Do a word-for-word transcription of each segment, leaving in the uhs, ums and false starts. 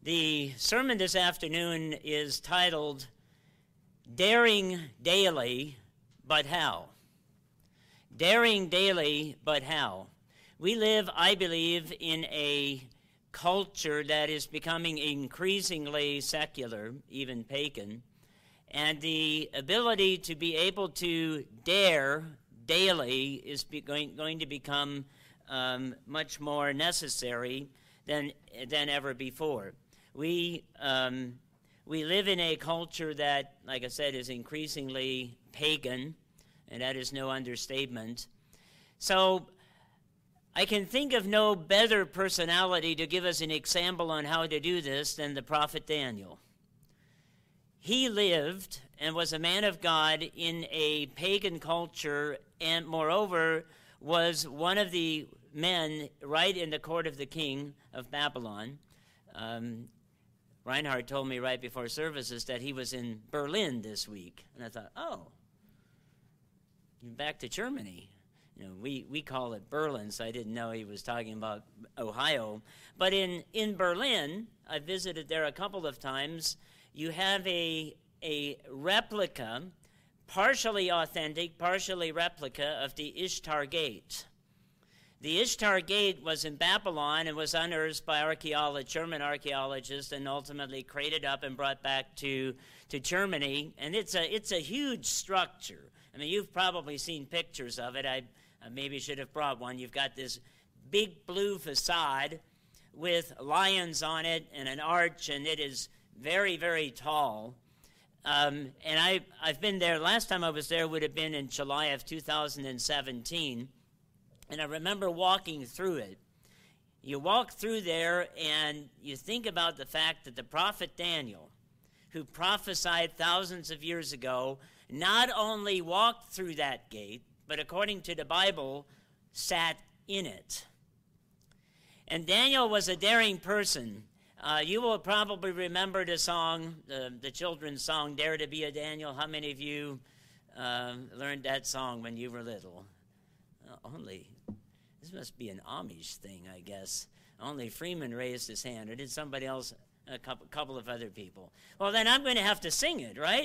The sermon this afternoon is titled, Daring Daily, But How? Daring Daily, But How? We live, I believe, in a culture that is becoming increasingly secular, even pagan, and the ability to be able to dare daily is be going, going to become um, much more necessary than, than ever before. We um, we live in a culture that, like I said, is increasingly pagan, and that is no understatement. So I can think of no better personality to give us an example on how to do this than the prophet Daniel. He lived and was a man of God in a pagan culture, and moreover was one of the men right in the court of the king of Babylon. Um, Reinhard told me right before services that he was in Berlin this week. And I thought, oh, back to Germany. You know, we, we call it Berlin, so I didn't know he was talking about Ohio. But in, in Berlin, I visited there a couple of times, you have a, a replica, partially authentic, partially replica of the Ishtar Gate. The Ishtar Gate was in Babylon and was unearthed by archaeologists, German archaeologists, and ultimately crated up and brought back to, to Germany. And it's a it's a huge structure. I mean, you've probably seen pictures of it. I, I maybe should have brought one. You've got this big blue facade with lions on it and an arch, and it is very, very tall. Um, and I, I've been there. Last time I was there would have been in July of two thousand seventeen. And I remember walking through it. You walk through there and you think about the fact that the prophet Daniel, who prophesied thousands of years ago, not only walked through that gate, but according to the Bible, sat in it. And Daniel was a daring person. Uh, you will probably remember the song, the, the children's song, Dare to be a Daniel. How many of you uh, learned that song when you were little? Uh, only. This must be an Amish thing, I guess. Only Freeman raised his hand, or did somebody else, a couple, couple of other people? Well, then I'm going to have to sing it, right?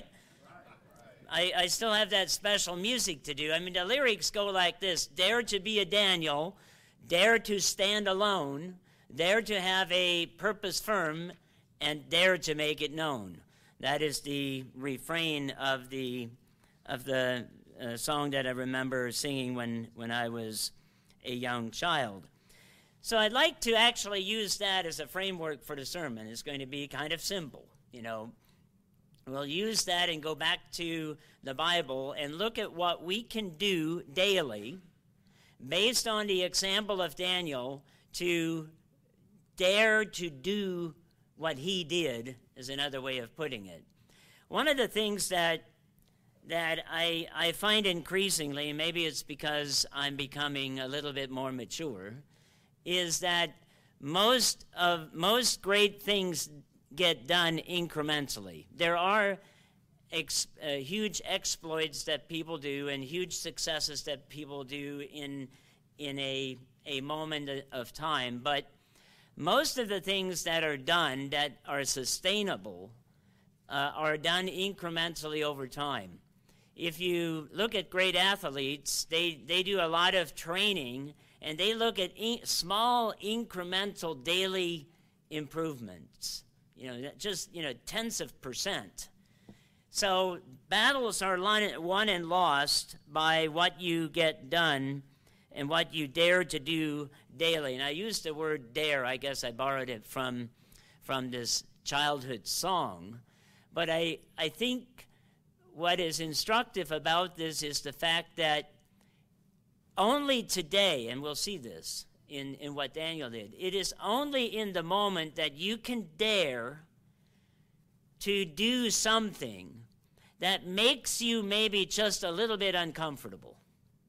I, I still have that special music to do. I mean, the lyrics go like this: dare to be a Daniel, dare to stand alone, dare to have a purpose firm, and dare to make it known. That is the refrain of the of the uh, song that I remember singing when, when I was a young child. So I'd like to actually use that as a framework for the sermon. It's going to be kind of simple, you know. We'll use that and go back to the Bible and look at what we can do daily based on the example of Daniel to dare to do what he did, is another way of putting it. One of the things that that I, I find increasingly, maybe it's because I'm becoming a little bit more mature, is that most of most great things get done incrementally. There are ex, uh, huge exploits that people do and huge successes that people do in in a a moment of time, but most of the things that are done that are sustainable uh, are done incrementally over time. If you look at great athletes, they, they do a lot of training, and they look at in, small incremental daily improvements, you know, just, you know, tenths of percent. So battles are won and lost by what you get done and what you dare to do daily. And I used the word dare. I guess I borrowed it from, from this childhood song. But I, I think what is instructive about this is the fact that only today, and we'll see this in, in what Daniel did, it is only in the moment that you can dare to do something that makes you maybe just a little bit uncomfortable.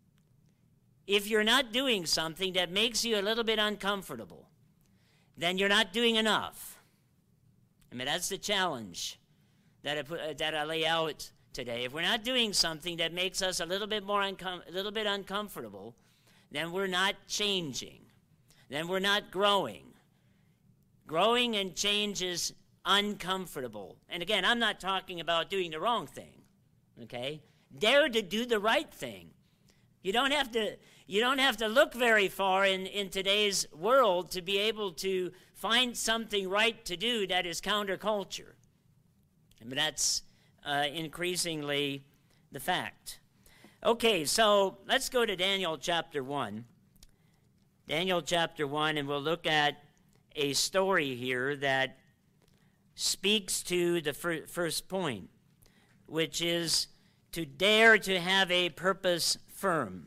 If you're not doing something that makes you a little bit uncomfortable, then you're not doing enough. I mean, that's the challenge that I, put, that I lay out today. If we're not doing something that makes us a little bit more uncom- a little bit uncomfortable, then we're not changing. Then we're not growing. Growing in change is uncomfortable. And again, I'm not talking about doing the wrong thing, okay? Dare to do the right thing. You don't have to, you don't have to look very far in, in today's world to be able to find something right to do that is counterculture. But that's uh, increasingly the fact. Okay, so let's go to Daniel chapter one. Daniel chapter one, and we'll look at a story here that speaks to the fir- first point, which is to dare to have a purpose firm.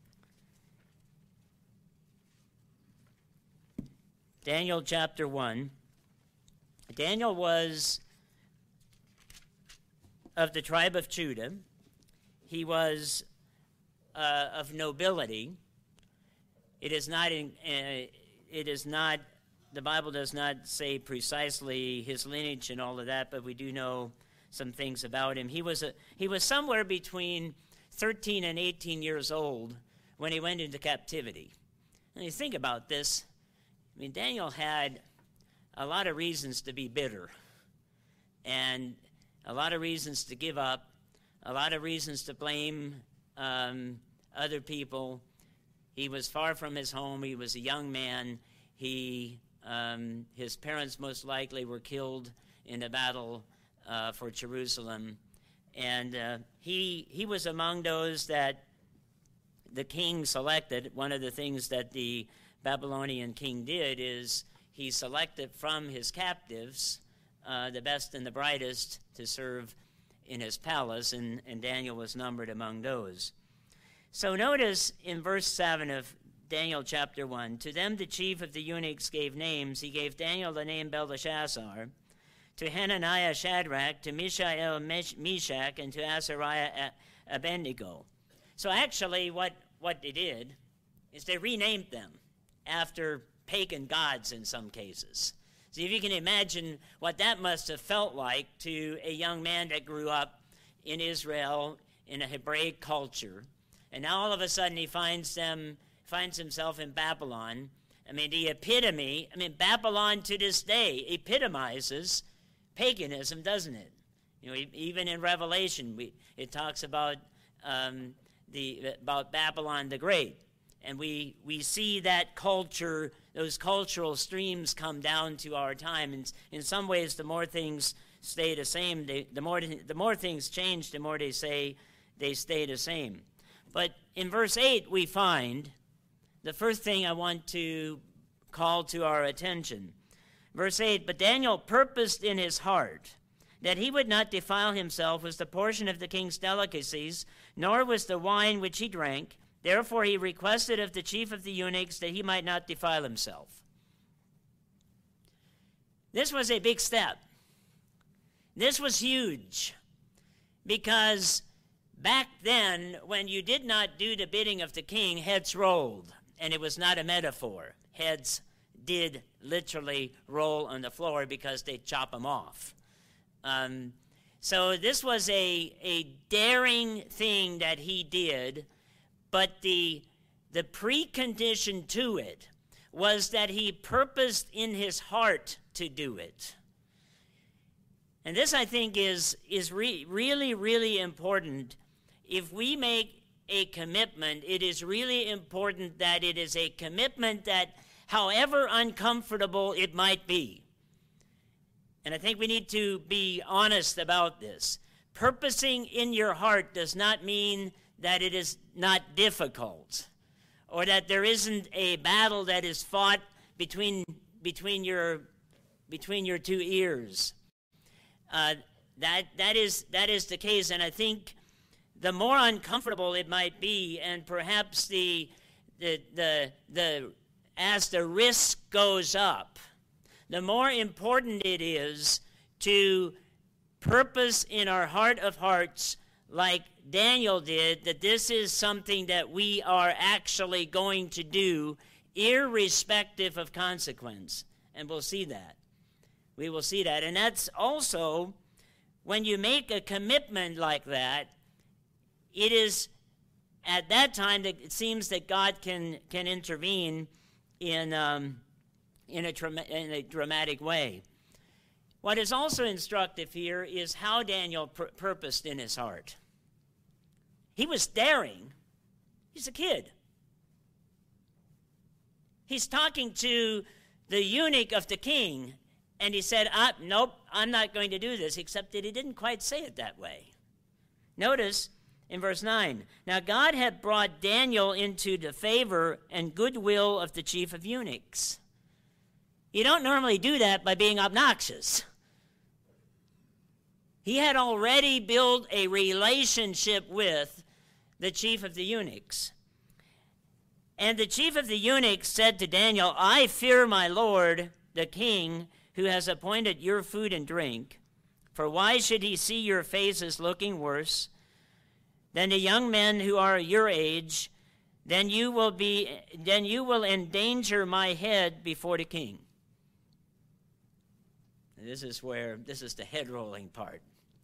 Daniel chapter one. Daniel was of the tribe of Judah. He was uh, of nobility. It is not in, uh, it is not, the Bible does not say precisely his lineage and all of that, but we do know some things about him. He was a, he was somewhere between thirteen and eighteen years old when he went into captivity. And you think about this, I mean, Daniel had a lot of reasons to be bitter, and a lot of reasons to give up, a lot of reasons to blame um, other people. He was far from his home. He was a young man. He, um, his parents most likely were killed in a battle uh, for Jerusalem. And uh, he, he was among those that the king selected. One of the things that the Babylonian king did is he selected from his captives uh, the best and the brightest to serve in his palace, and, and Daniel was numbered among those. So notice in verse seven of Daniel chapter one, to them the chief of the eunuchs gave names. He gave Daniel the name Belteshazzar, to Hananiah Shadrach, to Mishael Meshach, and to Azariah Abednego. So actually what, what they did is they renamed them after pagan gods in some cases. So if you can imagine what that must have felt like to a young man that grew up in Israel in a Hebraic culture, and now all of a sudden he finds them, finds himself in Babylon. I mean, the epitome, I mean, Babylon to this day epitomizes paganism, doesn't it? You know, even in Revelation, we, it talks about um, the about Babylon the Great. And we, we see that culture, those cultural streams come down to our time. And in some ways, the more things stay the same, they, the more the more things change, the more they say they stay the same. But in verse eight, we find the first thing I want to call to our attention. Verse eight, but Daniel purposed in his heart that he would not defile himself with the portion of the king's delicacies, nor with the wine which he drank. Therefore he requested of the chief of the eunuchs that he might not defile himself. This was a big step. This was huge, because back then, when you did not do the bidding of the king, heads rolled, and it was not a metaphor. Heads did literally roll on the floor because they chop them off. Um, so this was a, a daring thing that he did. But the, the precondition to it was that he purposed in his heart to do it. And this, I think, is, is re- really, really important. If we make a commitment, it is really important that it is a commitment that, however uncomfortable it might be, and I think we need to be honest about this, purposing in your heart does not mean that it is not difficult, or that there isn't a battle that is fought between between your between your two ears. Uh, that that is that is the case, and I think the more uncomfortable it might be, and perhaps the the the the as the risk goes up, the more important it is to purpose in our heart of hearts, like Daniel did, that this is something that we are actually going to do irrespective of consequence. And we'll see that. We will see that. And that's also, when you make a commitment like that, it is at that time that it seems that God can, can intervene in, um, in a, tra- in a dramatic way. What is also instructive here is how Daniel pur- purposed in his heart. He was daring. He's a kid. He's talking to the eunuch of the king, and he said, ah, nope, I'm not going to do this, except that he didn't quite say it that way. Notice in verse nine, now God had brought Daniel into the favor and goodwill of the chief of eunuchs. You don't normally do that by being obnoxious. He had already built a relationship with the chief of the eunuchs. And the chief of the eunuchs said to Daniel, I fear my lord, the king, who has appointed your food and drink. For why should he see your faces looking worse than the young men who are your age? Then you will be, then you will endanger my head before the king. This is where, this is the head rolling part.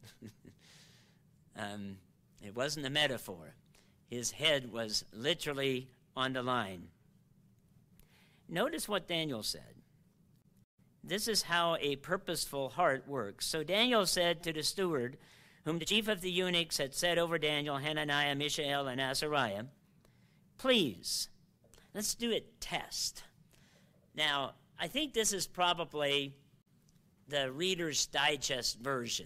um, it wasn't a metaphor. His head was literally on the line. Notice what Daniel said. This is how a purposeful heart works. So Daniel said to the steward, whom the chief of the eunuchs had set over Daniel, Hananiah, Mishael, and Azariah, please, let's do a test. Now, I think this is probably the Reader's Digest version.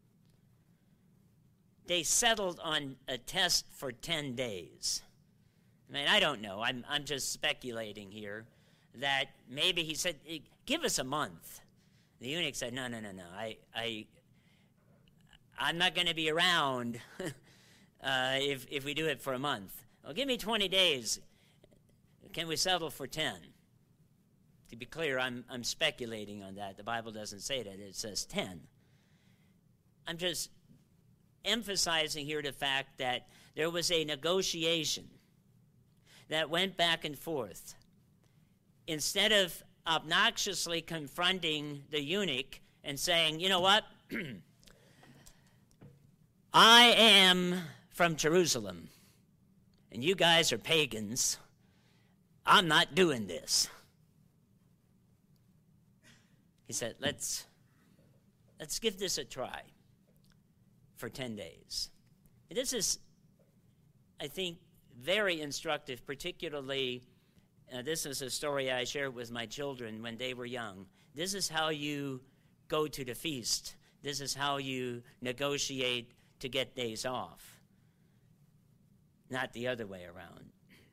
They settled on a test for ten days. I mean, I don't know. I'm I'm just speculating here that maybe he said, give us a month. The eunuch said, no, no, no, no. I, I, I'm not going to be around uh, if, if we do it for a month. Well, give me twenty days. Can we settle for ten? To be clear, I'm, I'm speculating on that. The Bible doesn't say that. It says ten. I'm just emphasizing here the fact that there was a negotiation that went back and forth. Instead of obnoxiously confronting the eunuch and saying, you know what, I am from Jerusalem, and you guys are pagans, I'm not doing this. He said, let's, let's give this a try for ten days. And this is, I think, very instructive, particularly, uh, this is a story I shared with my children when they were young. This is how you go to the feast. This is how you negotiate to get days off, not the other way around.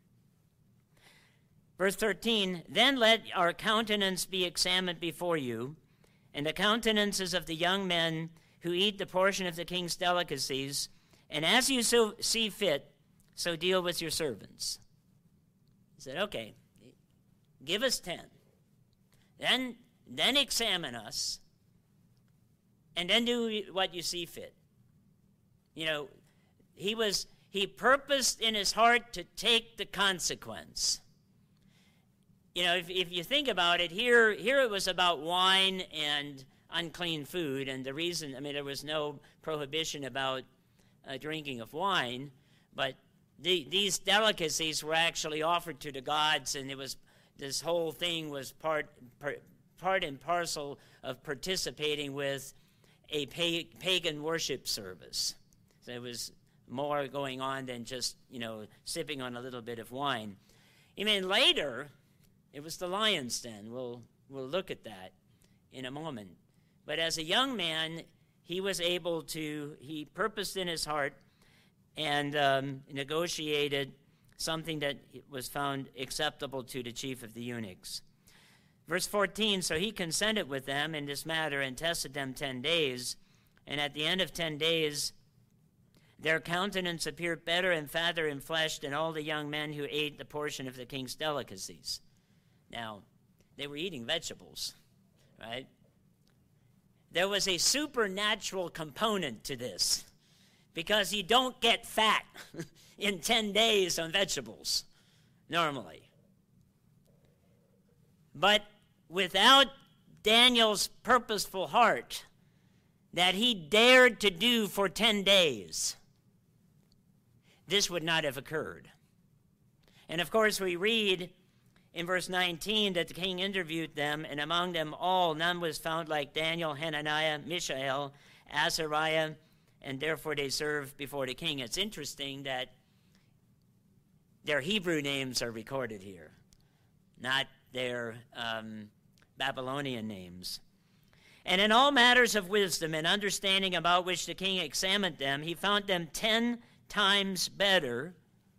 Verse thirteen, then let our countenance be examined before you, and the countenances of the young men who eat the portion of the king's delicacies, and as you so see fit, so deal with your servants. He said, okay, give us ten. Then, then examine us, and then do what you see fit. You know, he was, he purposed in his heart to take the consequence. You know, if, if you think about it, here, here it was about wine and unclean food, and the reason, I mean, there was no prohibition about uh, drinking of wine, but the, these delicacies were actually offered to the gods, and it was, this whole thing was part, part, part and parcel of participating with a pa- pagan worship service. So it was more going on than just, you know, sipping on a little bit of wine. I mean, later, it was the lion's den. We'll, we'll look at that in a moment. But as a young man, he was able to, he purposed in his heart and um, negotiated something that was found acceptable to the chief of the eunuchs. Verse fourteen, so he consented with them in this matter and tested them ten days. And at the end of ten days, their countenance appeared better and fatter in flesh than all the young men who ate the portion of the king's delicacies. Now, they were eating vegetables, right? There was a supernatural component to this, because you don't get fat in ten days on vegetables, normally. But without Daniel's purposeful heart that he dared to do for ten days, this would not have occurred. And of course, we read in verse nineteen that the king interviewed them, and among them all none was found like Daniel, Hananiah, Mishael, Azariah, and therefore they served before the king. It's interesting that their Hebrew names are recorded here, not their um, Babylonian names. And in all matters of wisdom and understanding about which the king examined them, he found them ten times better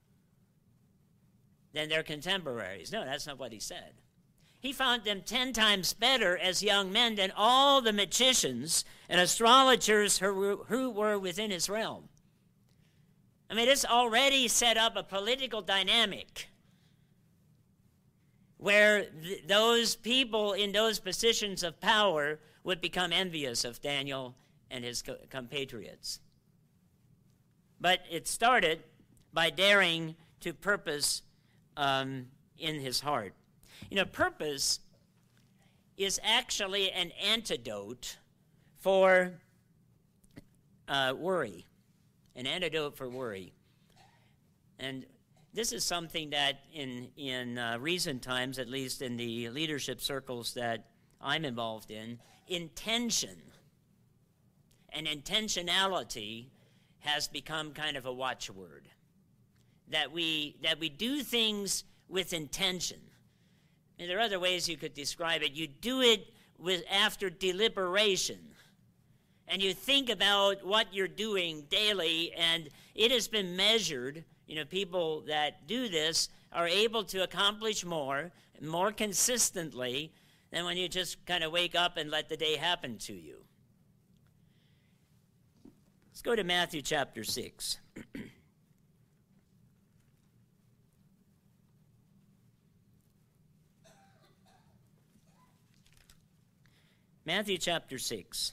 than their contemporaries. No, that's not what he said. He found them ten times better as young men than all the magicians and astrologers who, who were within his realm. I mean, it's already set up a political dynamic where th- those people in those positions of power would become envious of Daniel and his co- compatriots. But it started by daring to purpose um, in his heart. You know, purpose is actually an antidote for uh, worry, an antidote for worry. And this is something that in, in uh, recent times, at least in the leadership circles that I'm involved in, intention and intentionality has become kind of a watchword. That we, that we do things with intention. And there are other ways you could describe it. You do it with after deliberation. And you think about what you're doing daily, and it has been measured. You know, people that do this are able to accomplish more, more consistently, than when you just kind of wake up and let the day happen to you. Let's go to Matthew chapter six. Matthew chapter six,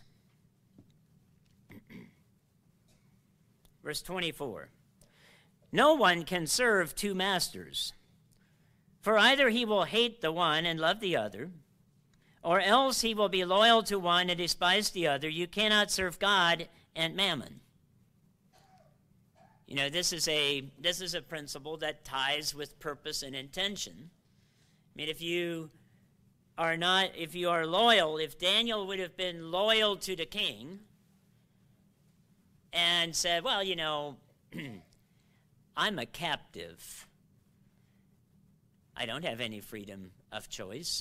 verse twenty-four. No one can serve two masters, for either he will hate the one and love the other, or else he will be loyal to one and despise the other. You cannot serve God and mammon. You know, this is a this is a principle that ties with purpose and intention. I mean, if you are not, if you are loyal, if Daniel would have been loyal to the king and said, well, you know, I'm a captive. I don't have any freedom of choice.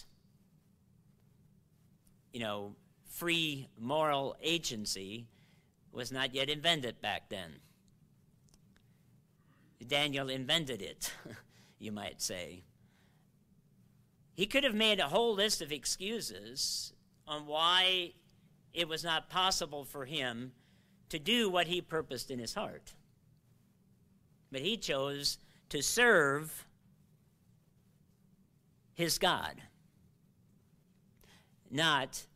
You know, free moral agency was not yet invented back then. Daniel invented it, you might say. He could have made a whole list of excuses on why it was not possible for him to do what he purposed in his heart. But he chose to serve his God, not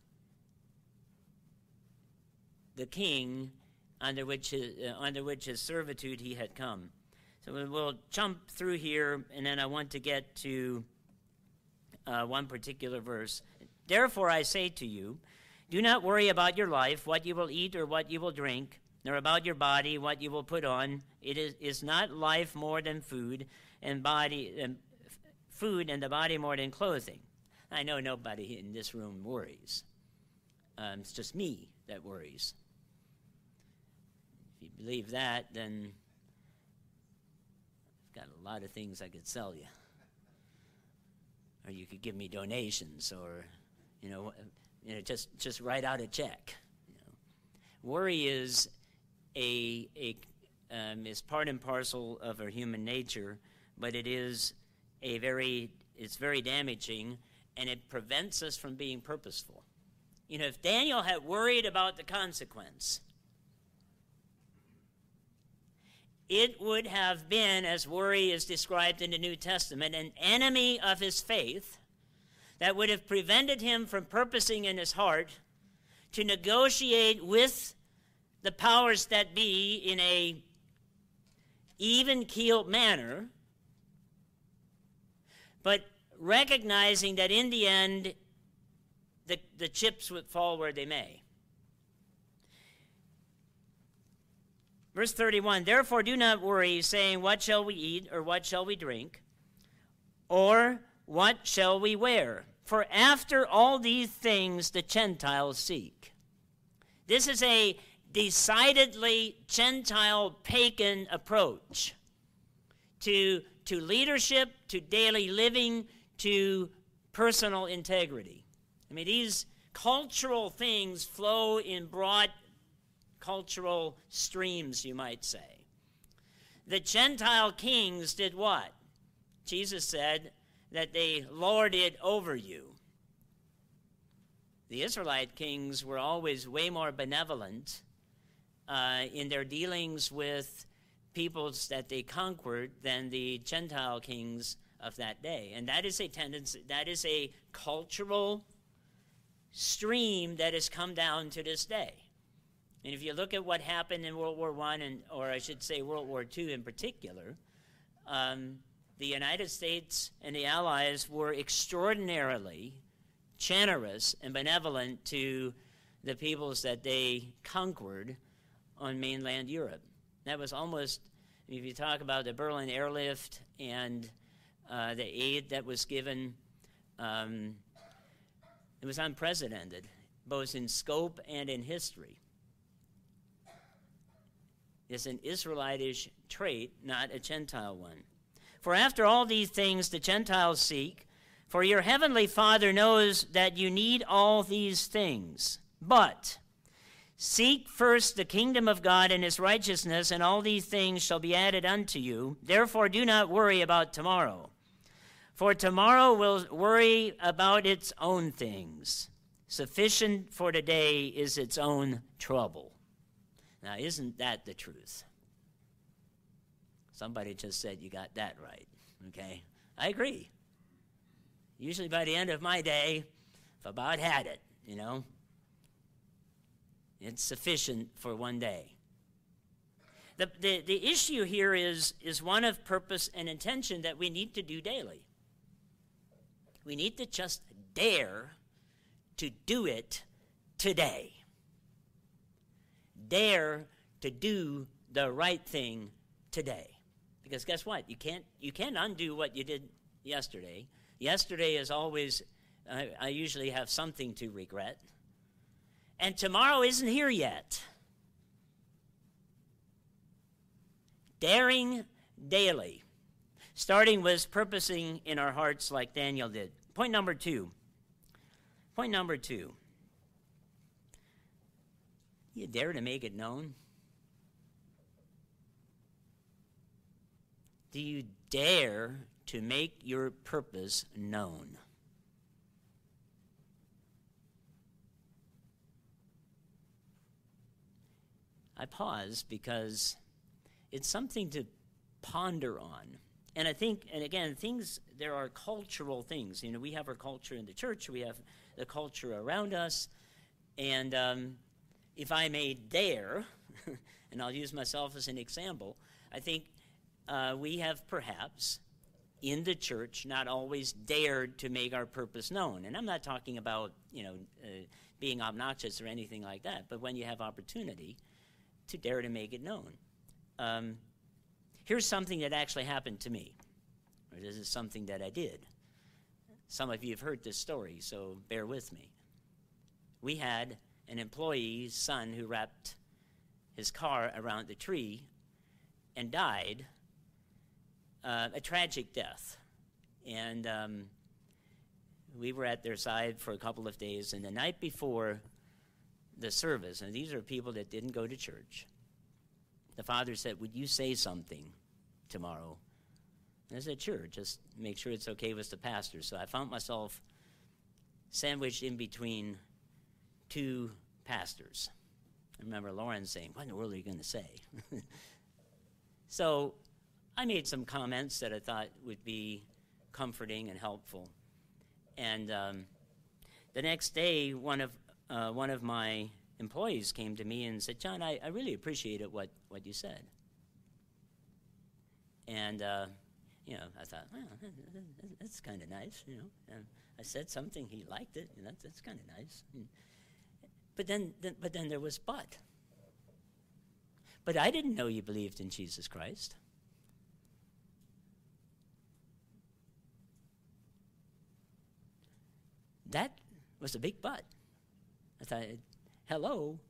the king under which his, uh, under which his servitude he had come. So we'll jump through here, and then I want to get to uh, one particular verse. Therefore I say to you, do not worry about your life, what you will eat or what you will drink, nor about your body, what you will put on. It is, is not life more than food, and body and f- food and the body more than clothing. I know nobody in this room worries. Um, it's just me that worries. If you believe that, then I've got a lot of things I could sell you. Or you could give me donations, or, you know, you know, just, just write out a check. You know. Worry is a, a um, is part and parcel of our human nature, but it is a very, it's very damaging, and it prevents us from being purposeful. You know, if Daniel had worried about the consequence, it would have been, as worry is described in the New Testament, an enemy of his faith that would have prevented him from purposing in his heart to negotiate with the powers that be in a even-keeled manner, but recognizing that in the end, the, the chips would fall where they may. Verse thirty-one, therefore do not worry, saying, what shall we eat, or what shall we drink? Or what shall we wear? For after all these things the Gentiles seek. This is a decidedly Gentile pagan approach to, to leadership, to daily living, to personal integrity. I mean, these cultural things flow in broad cultural streams, you might say. The Gentile kings did what? Jesus said that they lorded over you. The Israelite kings were always way more benevolent uh, in their dealings with peoples that they conquered than the Gentile kings of that day. And that is a tendency, that is a cultural stream that has come down to this day. And if you look at what happened in World War One, and or I should say World War Two in particular, um, the United States and the Allies were extraordinarily generous and benevolent to the peoples that they conquered on mainland Europe. That was almost, if you talk about the Berlin airlift and uh, the aid that was given, um, it was unprecedented, both in scope and in history. It's an Israelitish trait, not a Gentile one. For after all these things the Gentiles seek, for your heavenly Father knows that you need all these things. But seek first the kingdom of God and his righteousness, and all these things shall be added unto you. Therefore do not worry about tomorrow, for tomorrow will worry about its own things. Sufficient for today is its own trouble. Now, isn't that the truth? Somebody just said you got that right, okay? I agree. Usually by the end of my day, I've about had it, you know. It's sufficient for one day. The, the, the issue here is, is one of purpose and intention that we need to do daily. We need to just dare to do it today. Dare to do the right thing today. Because guess what? You can't, you can't undo what you did yesterday. Yesterday is always, uh, I usually have something to regret. And tomorrow isn't here yet. Daring daily. Starting with purposing in our hearts like Daniel did. Point number two. Point number two. You dare to make it known? Do you dare to make your purpose known? I pause because it's something to ponder on. And I think, and again, things, there are cultural things. You know, we have our culture in the church, we have the culture around us, and um, if I may dare, and I'll use myself as an example, I think uh, we have perhaps in the church not always dared to make our purpose known. And I'm not talking about, you know, uh, being obnoxious or anything like that, but when you have opportunity to dare to make it known. Um, here's something that actually happened to me, or this is something that I did. Some of you have heard this story, so bear with me. We had an employee's son who wrapped his car around the tree and died uh, a tragic death. And um, we were at their side for a couple of days, and the night before the service, and these are people that didn't go to church, the father said, would you say something tomorrow? And I said, sure, just make sure it's okay with the pastor. So I found myself sandwiched in between two pastors. I remember Lauren saying, what in the world are you going to say? So I made some comments that I thought would be comforting and helpful. And um, the next day, one of uh, one of my employees came to me and said, John, I, I really appreciated what, what you said. And, uh, you know, I thought, well, that's kind of nice, you know. And I said something, he liked it, and that's, that's kind of nice. And, but then, then, but then there was but. But I didn't know you believed in Jesus Christ. that was a big but. I thought, hello.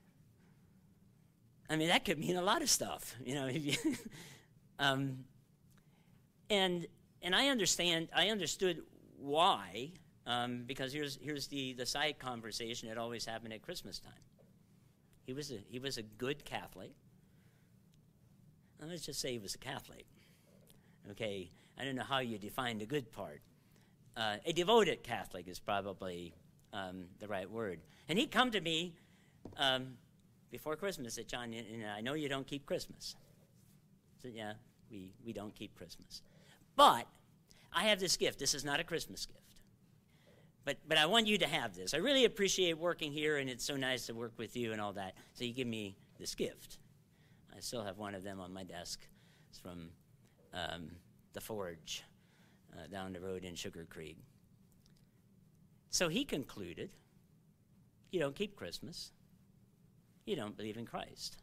I mean, that could mean a lot of stuff, you know. um, and and I understand. I understood why, um, because here's here's the the side conversation that always happened at Christmas time. He was a he was a good Catholic. Now, let's just say he was a Catholic. Okay, I don't know how you define the good part. Uh, a devoted Catholic is probably um, the right word. And he'd come to me um, before Christmas and said, John, you, you know, I know you don't keep Christmas. I said, yeah, we, we don't keep Christmas. But I have this gift. This is not a Christmas gift. But, but I want you to have this. I really appreciate working here, and it's so nice to work with you and all that. So you give me this gift. I still have one of them on my desk. It's from um, the Forge uh, down the road in Sugar Creek. So he concluded, you don't keep Christmas. You don't believe in Christ.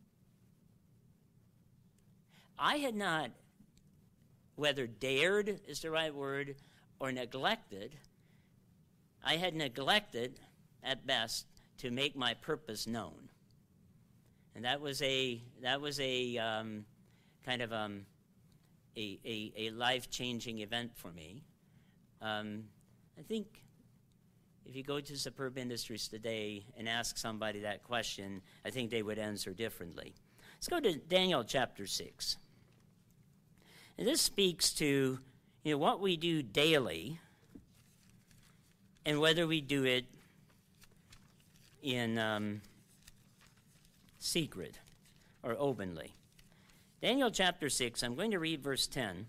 I had not, whether dared is the right word, or neglected, I had neglected, at best, to make my purpose known. And that was a that was a um, kind of um, a, a, a life-changing event for me. Um, I think if you go to Superb Industries today and ask somebody that question, I think they would answer differently. Let's go to Daniel chapter six. And this speaks to, you know, what we do daily and whether we do it in um, secret or openly. Daniel chapter six, I'm going to read verse ten.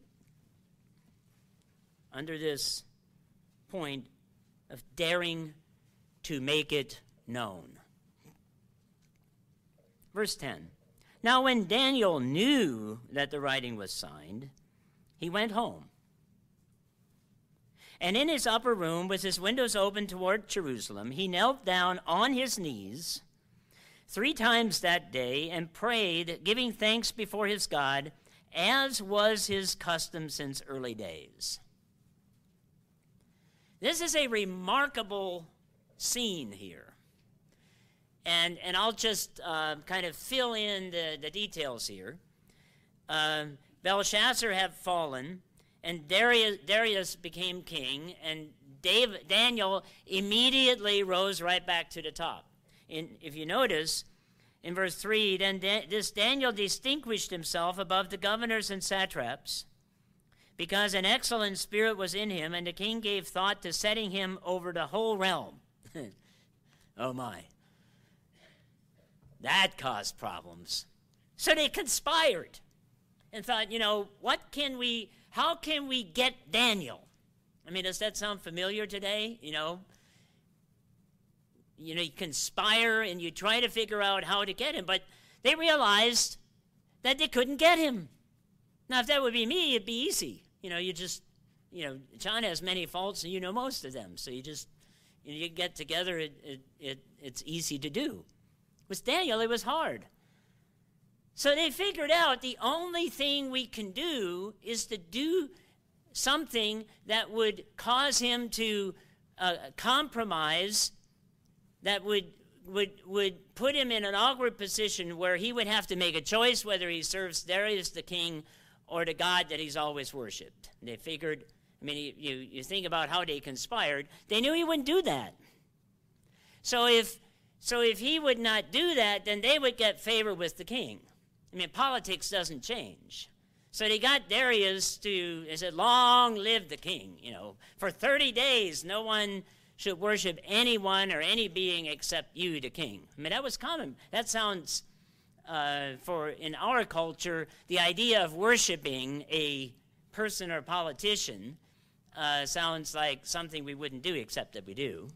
Under this point of daring to make it known. Verse ten. Now when Daniel knew that the writing was signed, he went home. And in his upper room, with his windows open toward Jerusalem, he knelt down on his knees three times that day and prayed, giving thanks before his God, as was his custom since early days. This is a remarkable scene here. And, and I'll just uh, kind of fill in the, the details here. Uh, Belshazzar had fallen, and Darius, Darius became king, and Dave, Daniel immediately rose right back to the top. In, if you notice, in verse three, then da- this Daniel distinguished himself above the governors and satraps, because an excellent spirit was in him, and the king gave thought to setting him over the whole realm. Oh my. That caused problems. So they conspired and thought, you know, what can we, how can we get Daniel? I mean, does that sound familiar today? You know, you know, you conspire and you try to figure out how to get him, but they realized that they couldn't get him. Now, if that would be me, it'd be easy. You know, you just, you know, John has many faults and you know most of them, so you just, you know, you get together, it, it, it, it's easy to do. With Daniel, it was hard. So they figured out the only thing we can do is to do something that would cause him to uh, compromise, that would, would, would put him in an awkward position where he would have to make a choice whether he serves Darius the king or the God that he's always worshipped. They figured, I mean, you, you think about how they conspired, they knew he wouldn't do that. So if So if he would not do that, then they would get favor with the king. I mean, politics doesn't change. So they got Darius to, they said, long live the king. You know, for thirty days, no one should worship anyone or any being except you, the king. I mean, that was common. That sounds, uh, for in our culture, the idea of worshiping a person or politician uh, sounds like something we wouldn't do, except that we do.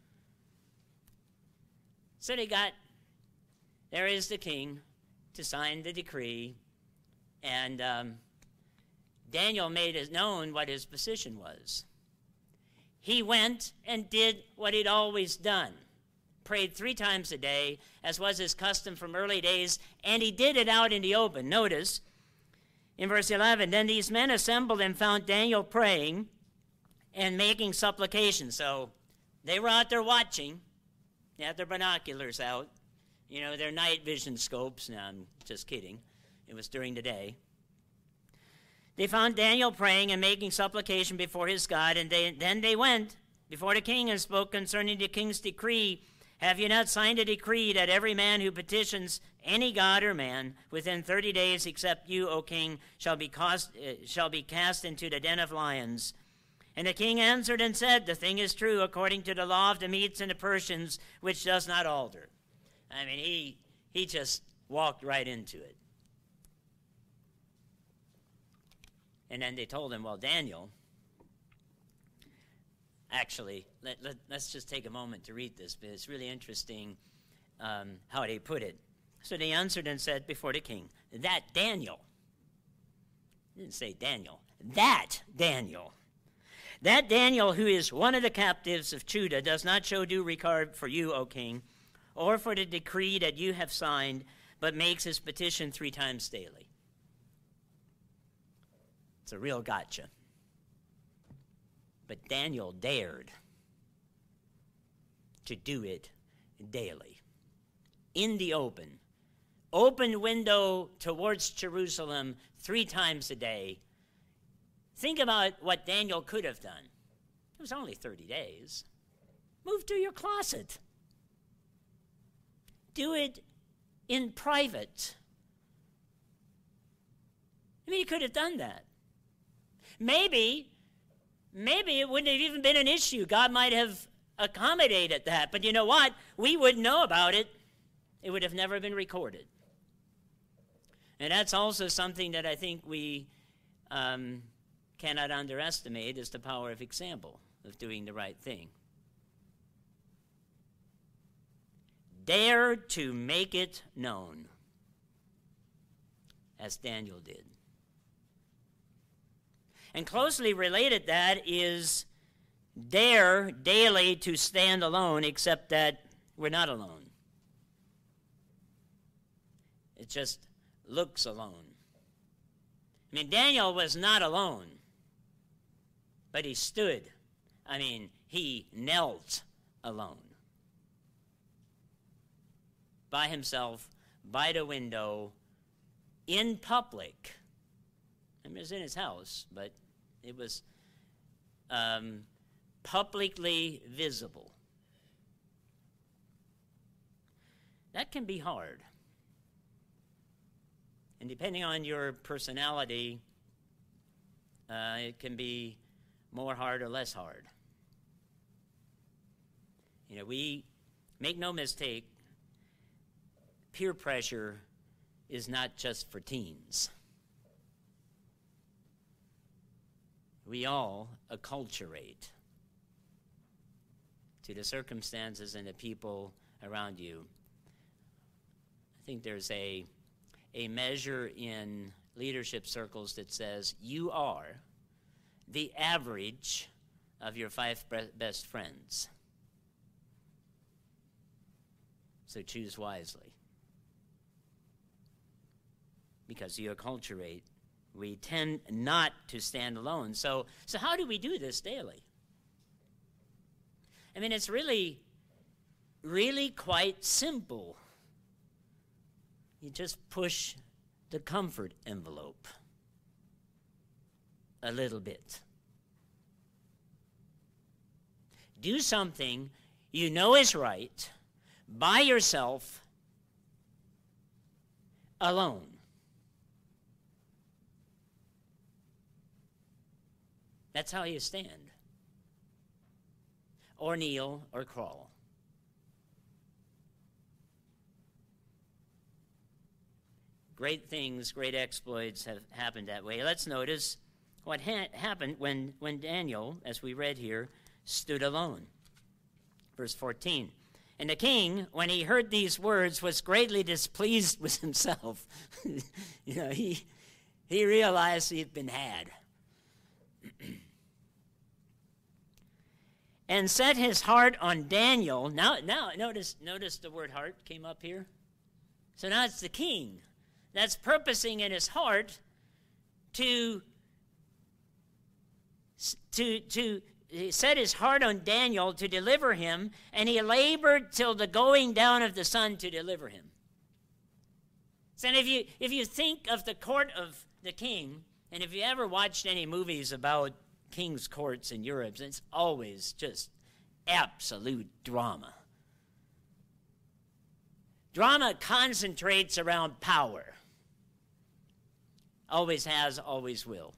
So they got, there is the king to sign the decree, and um, Daniel made it known what his position was. He went and did what he'd always done, prayed three times a day, as was his custom from early days, and he did it out in the open. Notice, in verse eleven, then these men assembled and found Daniel praying and making supplication. So they were out there watching. They had their binoculars out, you know, their night vision scopes. No, I'm just kidding. It was during the day. They found Daniel praying and making supplication before his God, and they, then they went before the king and spoke concerning the king's decree. Have you not signed a decree that every man who petitions any god or man within thirty days except you, O king, shall be, cost, uh, shall be cast into the den of lions? And the king answered and said, the thing is true according to the law of the Medes and the Persians, which does not alter. I mean, he he just walked right into it. And then they told him, well, Daniel, actually, let, let, let's just take a moment to read this, but it's really interesting um, how they put it. So they answered and said before the king, that Daniel, didn't say Daniel, that Daniel, that Daniel who is one of the captives of Judah does not show due regard for you, O king, or for the decree that you have signed, but makes his petition three times daily. It's a real gotcha. But Daniel dared to do it daily, in the open, open window towards Jerusalem three times a day. Think about what Daniel could have done. It was only thirty days. Move to your closet. Do it in private. I mean, he could have done that. Maybe, maybe it wouldn't have even been an issue. God might have accommodated that. But you know what? We wouldn't know about it. It would have never been recorded. And that's also something that I think we um, cannot underestimate, is the power of example, of doing the right thing. Dare to make it known, as Daniel did. And closely related that is dare daily to stand alone, except that we're not alone. It just looks alone. I mean, Daniel was not alone, but he stood. I mean, he knelt alone. By himself, by the window, in public. I mean, it was in his house, but it was um, publicly visible. That can be hard. And depending on your personality, uh, it can be more hard or less hard. You know, we make no mistake, peer pressure is not just for teens. We all acculturate to the circumstances and the people around you. I think there's a, a measure in leadership circles that says you are the average of your five best friends. So choose wisely. Because you acculturate, we tend not to stand alone. So, so how do we do this daily? I mean, it's really, really quite simple. You just push the comfort envelope a little bit. Do something you know is right by yourself, alone. That's how you stand. Or kneel or crawl. Great things, great exploits have happened that way. Let's notice what ha- happened when, when Daniel, as we read here, stood alone. Verse fourteen. And the king, when he heard these words, was greatly displeased with himself. you know, he, he realized he'd been had. And set his heart on Daniel. Now, now notice, notice the word heart came up here. So now it's the king that's purposing in his heart to, to, to he set his heart on Daniel to deliver him, and he labored till the going down of the sun to deliver him. So if you, if you think of the court of the king, and if you ever watched any movies about king's courts in Europe, it's always just absolute drama. Drama concentrates around power. Always has, always will.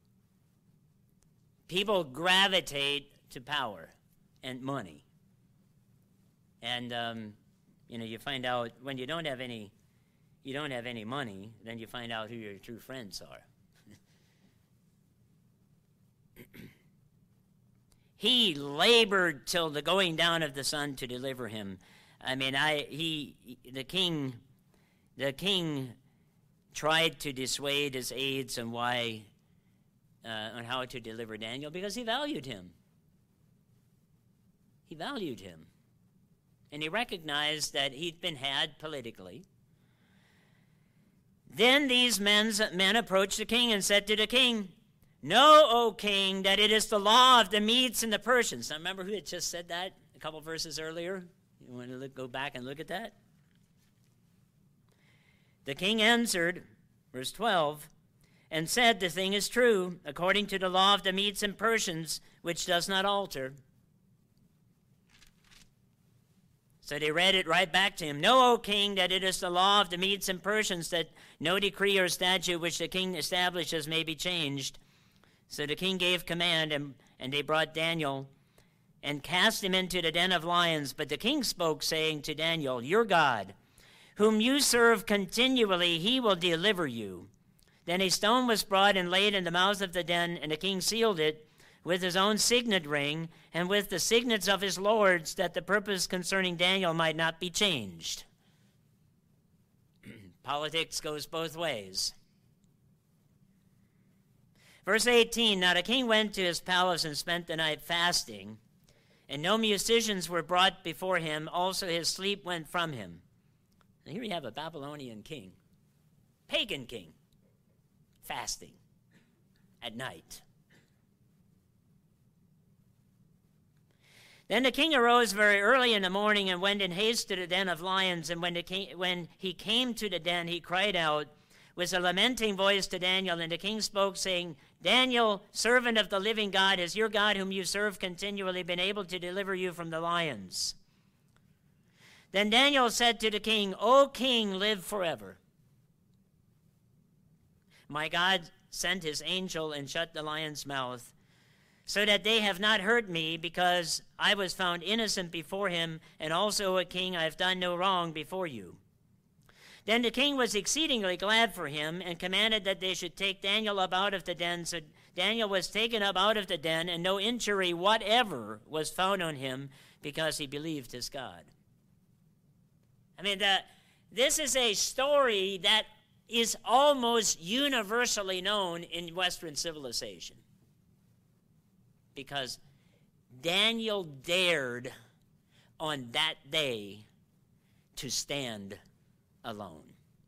People gravitate to power and money. And, um, you know, you find out when you don't have any, you don't have any money, then you find out who your true friends are. He labored till the going down of the sun to deliver him. I mean, I he the king, the king tried to dissuade his aides on why, uh, on how to deliver Daniel, because he valued him. He valued him, and he recognized that he'd been had politically. Then these men's, men approached the king and said to the king, "Know, O king, that it is the law of the Medes and the Persians." Now remember who had just said that a couple verses earlier? You want to look, go back and look at that? The king answered, verse twelve, and said, "The thing is true, according to the law of the Medes and Persians, which does not alter." So they read it right back to him. "Know, O king, that it is the law of the Medes and Persians that no decree or statute which the king establishes may be changed." So the king gave command, and, and they brought Daniel and cast him into the den of lions. But the king spoke, saying to Daniel, "Your God, whom you serve continually, he will deliver you." Then a stone was brought and laid in the mouth of the den, and the king sealed it with his own signet ring and with the signets of his lords, that the purpose concerning Daniel might not be changed. Politics goes both ways. Verse eighteen, "Now the king went to his palace and spent the night fasting, and no musicians were brought before him. Also his sleep went from him." And here you have a Babylonian king, pagan king, fasting at night. Then the king arose very early in the morning and went in haste to the den of lions. And when, the king, when he came to the den, he cried out with a lamenting voice to Daniel. And the king spoke, saying, "Daniel, servant of the living God, has your God whom you serve continually been able to deliver you from the lions?" Then Daniel said to the king, "O king, live forever. My God sent his angel and shut the lion's mouth, so that they have not hurt me, because I was found innocent before him, and also, O king, I have done no wrong before you." Then the king was exceedingly glad for him, and commanded that they should take Daniel up out of the den. So Daniel was taken up out of the den, and no injury whatever was found on him, because he believed his God. I mean, the, this is a story that is almost universally known in Western civilization, because Daniel dared on that day to stand alone.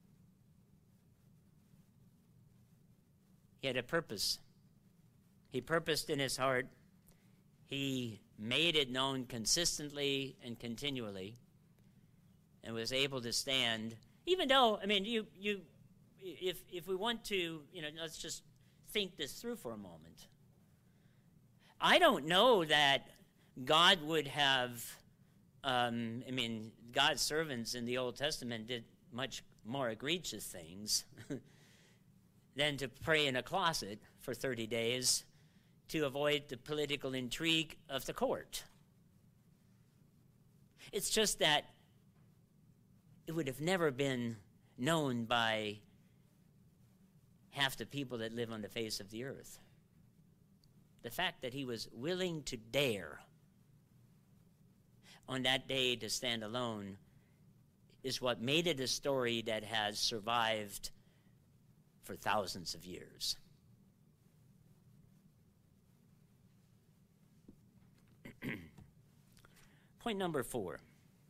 He had a purpose. He purposed in his heart. He made it known consistently and continually, and was able to stand, even though, I mean, you, you, if, if we want to, you know, let's just think this through for a moment. I don't know that God would have, um, I mean, God's servants in the Old Testament did much more egregious things than to pray in a closet for thirty days to avoid the political intrigue of the court. It's just that it would have never been known by half the people that live on the face of the earth. The fact that he was willing to dare on that day to stand alone is what made it a story that has survived for thousands of years. Point number four.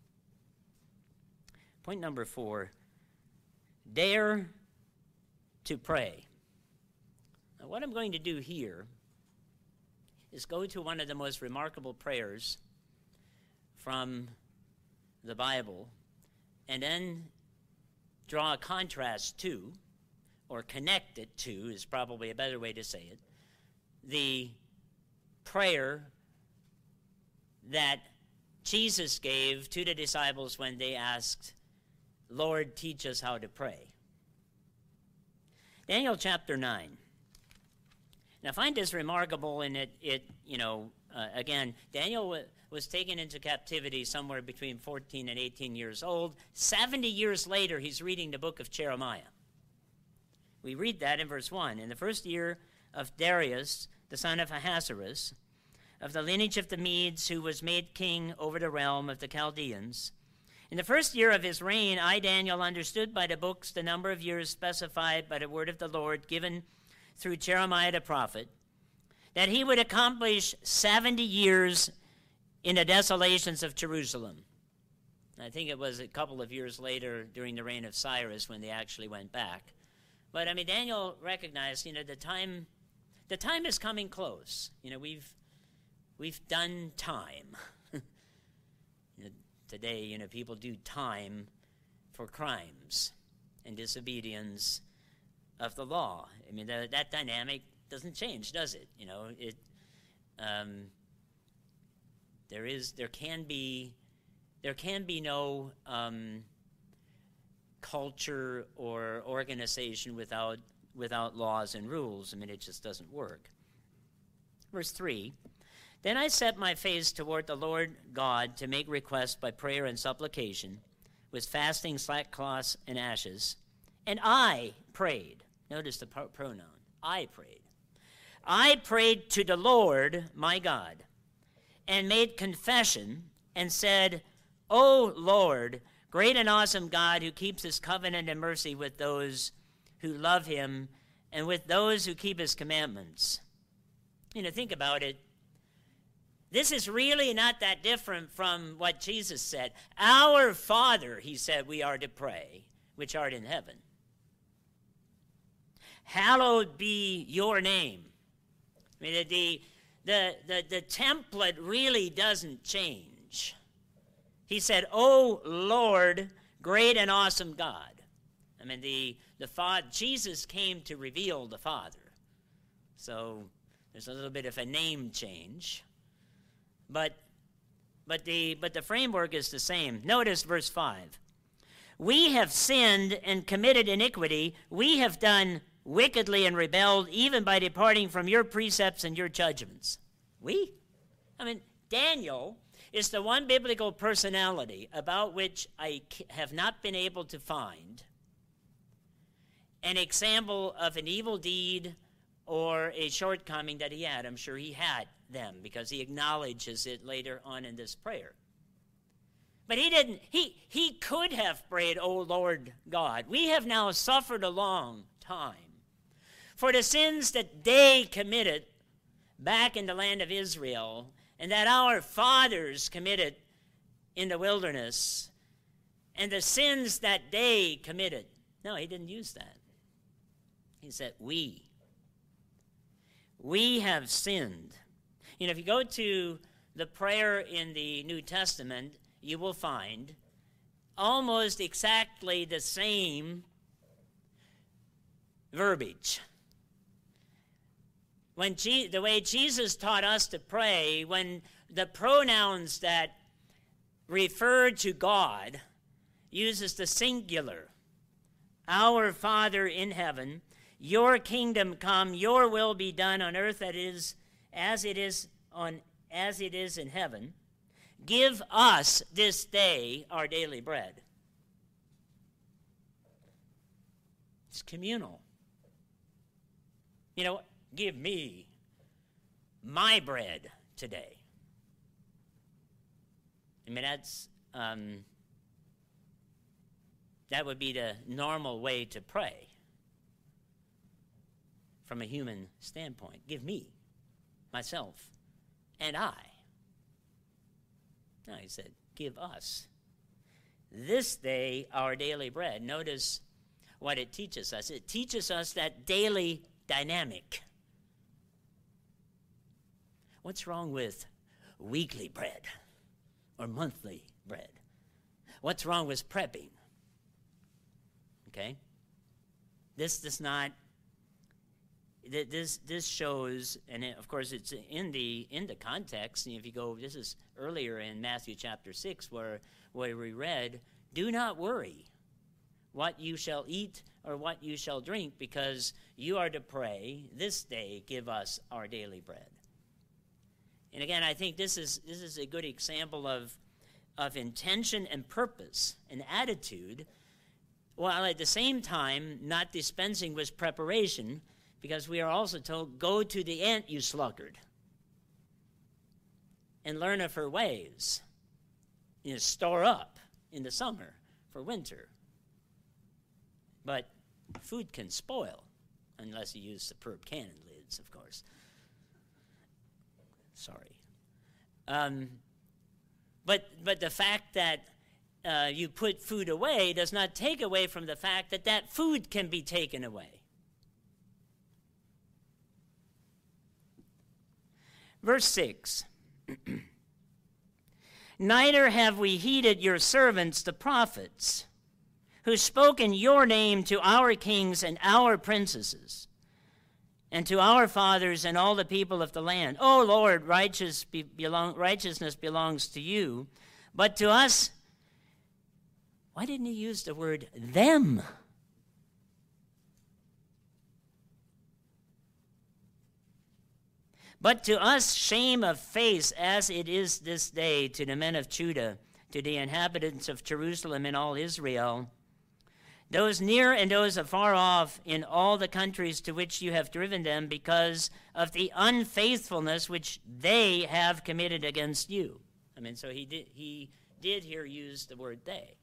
Point number four, dare to pray. Now, what I'm going to do here is go to one of the most remarkable prayers from the Bible and then draw a contrast to, or connect it to is probably a better way to say it, the prayer that Jesus gave to the disciples when they asked, Lord, teach us how to pray. Daniel chapter nine. Now, I find this remarkable in it, it you know, uh, again, Daniel w- was taken into captivity somewhere between fourteen and eighteen years old. seventy years later, he's reading the book of Jeremiah. We read that in verse one. In the first year of Darius, the son of Ahasuerus, of the lineage of the Medes, who was made king over the realm of the Chaldeans, in the first year of his reign, I, Daniel, understood by the books the number of years specified by the word of the Lord given through Jeremiah the prophet, that he would accomplish seventy years in the desolations of Jerusalem. I think it was a couple of years later during the reign of Cyrus when they actually went back. But, I mean, Daniel recognized, you know, the time, the time is coming close. You know, we've, we've done time. you know, Today, you know, people do time for crimes and disobedience of the law. I mean, the, that dynamic doesn't change, does it? You know, it. Um, there is, there can be, there can be no um, culture or organization without without laws and rules. I mean, it just doesn't work. Verse three. Then I set my face toward the Lord God to make request by prayer and supplication, with fasting, sackcloth, and ashes. And I prayed. Notice the pro- pronoun. I prayed. I prayed to the Lord my God, and made confession, and said, O Lord, great and awesome God, who keeps his covenant and mercy with those who love him, and with those who keep his commandments. You know, think about it. This is really not that different from what Jesus said. Our Father, he said, we are to pray, which art in heaven. Hallowed be your name. I mean, the, the, the, the template really doesn't change. He said, O Lord, great and awesome God. I mean, the, the fa- Jesus came to reveal the Father. So there's a little bit of a name change. But but the but the framework is the same. Notice verse five. We have sinned and committed iniquity. We have done wickedly and rebelled, even by departing from your precepts and your judgments. We? I mean, Daniel is the one biblical personality about which I have not been able to find an example of an evil deed or a shortcoming that he had. I'm sure he had them because he acknowledges it later on in this prayer. But he didn't, he, he could have prayed, O Lord God, we have now suffered a long time for the sins that they committed back in the land of Israel and that our fathers committed in the wilderness and the sins that they committed. No, he didn't use that. He said, we. We have sinned. You know, if you go to the prayer in the New Testament, you will find almost exactly the same verbiage. When Je- the way Jesus taught us to pray, when the pronouns that refer to God uses the singular, our Father in heaven, your kingdom come, your will be done on earth that is as it is on as it is in heaven. Give us this day our daily bread. It's communal. You know, give me my bread today. I mean, that's um, that would be the normal way to pray from a human standpoint. Give me, myself, and I. No, he said, give us this day our daily bread. Notice what it teaches us. It teaches us that daily dynamic. What's wrong with weekly bread or monthly bread? What's wrong with prepping? Okay? This does not, this this shows, and it, of course it's in the in the context, and if you go, this is earlier in Matthew chapter six where, where we read, do not worry what you shall eat or what you shall drink, because you are to pray, this day give us our daily bread. And again, I think this is this is a good example of, of intention and purpose and attitude, while at the same time not dispensing with preparation, because we are also told, go to the ant, you sluggard, and learn of her ways. You know, store up in the summer for winter. But food can spoil, unless you use superb cannon lids, of course. Sorry. Um, but, but the fact that Uh, you put food away does not take away from the fact that that food can be taken away. Verse six. Neither have we heeded your servants, the prophets, who spoke in your name to our kings and our princesses, and to our fathers and all the people of the land. O Lord, righteous be belong, righteousness belongs to you, but to us, why didn't he use the word them? But to us shame of face, as it is this day to the men of Judah, to the inhabitants of Jerusalem and all Israel, those near and those afar off in all the countries to which you have driven them, because of the unfaithfulness which they have committed against you. I mean, so he did, he did here use the word they.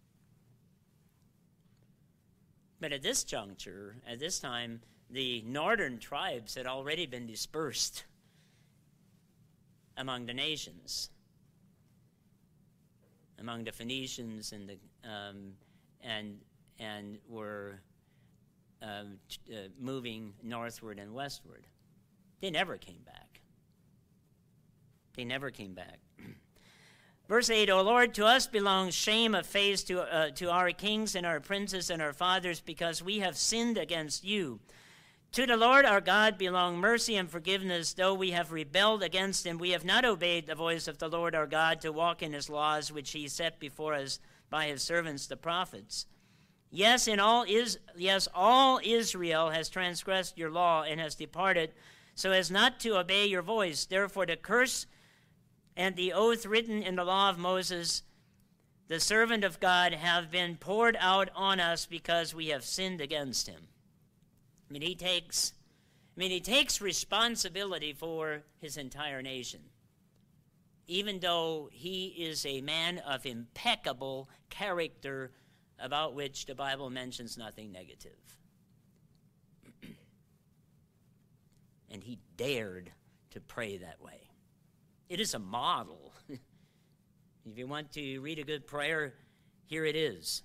But at this juncture, at this time, the northern tribes had already been dispersed among the nations, among the Phoenicians, and the um, and and were uh, uh, moving northward and westward. They never came back. They never came back. Verse eight, O Lord, to us belongs shame of face to, uh, to our kings and our princes and our fathers, because we have sinned against you. To the Lord our God belong mercy and forgiveness, though we have rebelled against him. We have not obeyed the voice of the Lord our God to walk in his laws, which he set before us by his servants the prophets. Yes, in all is yes, all Israel has transgressed your law and has departed, so as not to obey your voice. Therefore the curse and the oath written in the law of Moses, the servant of God, have been poured out on us because we have sinned against him. I mean, he takes, I mean, he takes responsibility for his entire nation, even though he is a man of impeccable character, about which the Bible mentions nothing negative. And he dared to pray that way. It is a model. If you want to read a good prayer, here it is.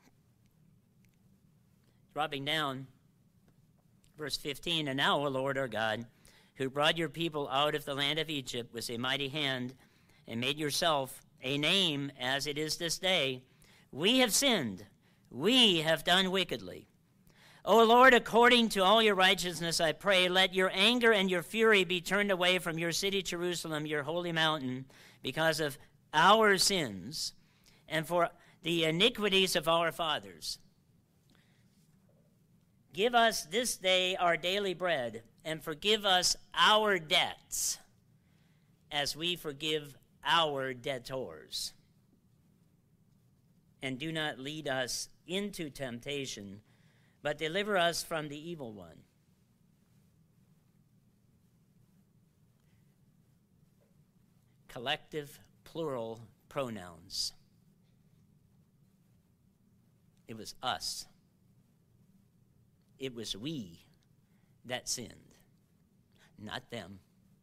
Dropping down, verse fifteen, and now, O Lord our God, who brought your people out of the land of Egypt with a mighty hand, and made yourself a name as it is this day, we have sinned, we have done wickedly. O Lord, according to all your righteousness, I pray, let your anger and your fury be turned away from your city Jerusalem, your holy mountain, because of our sins and for the iniquities of our fathers. Give us this day our daily bread, and forgive us our debts, as we forgive our debtors. And do not lead us into temptation, but deliver us from the evil one. Collective, plural pronouns. It was us. It was we that sinned, not them.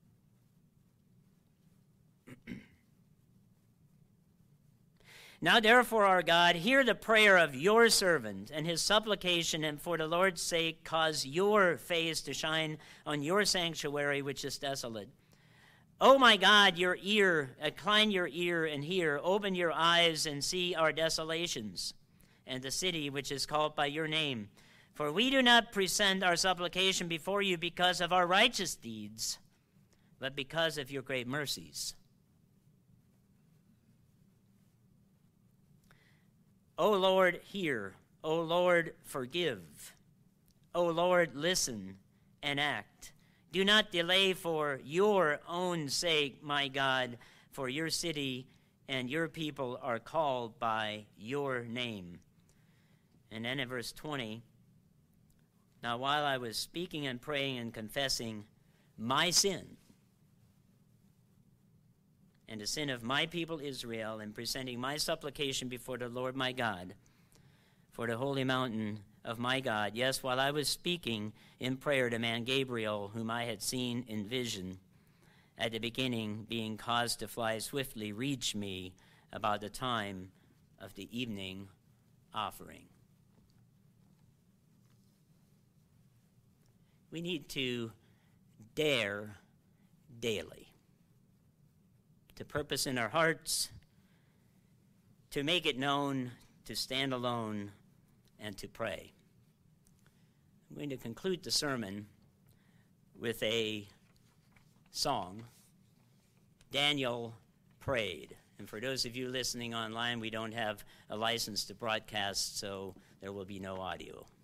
Now, therefore, our God, hear the prayer of your servant and his supplication, and for the Lord's sake cause your face to shine on your sanctuary, which is desolate. Oh my God, your ear, incline your ear and hear. Open your eyes and see our desolations and the city which is called by your name. For we do not present our supplication before you because of our righteous deeds, but because of your great mercies. O Lord, hear. O Lord, forgive. O Lord, listen and act. Do not delay for your own sake, my God, for your city and your people are called by your name. And then in verse twenty, now while I was speaking and praying and confessing my sin and the sin of my people Israel, and presenting my supplication before the Lord my God for the holy mountain of my God, yes, while I was speaking in prayer, the man Gabriel, whom I had seen in vision at the beginning, being caused to fly swiftly, reached me about the time of the evening offering. We need to dare daily to purpose in our hearts, to make it known, to stand alone, and to pray. I'm going to conclude the sermon with a song. Daniel prayed. And for those of you listening online, we don't have a license to broadcast, so there will be no audio.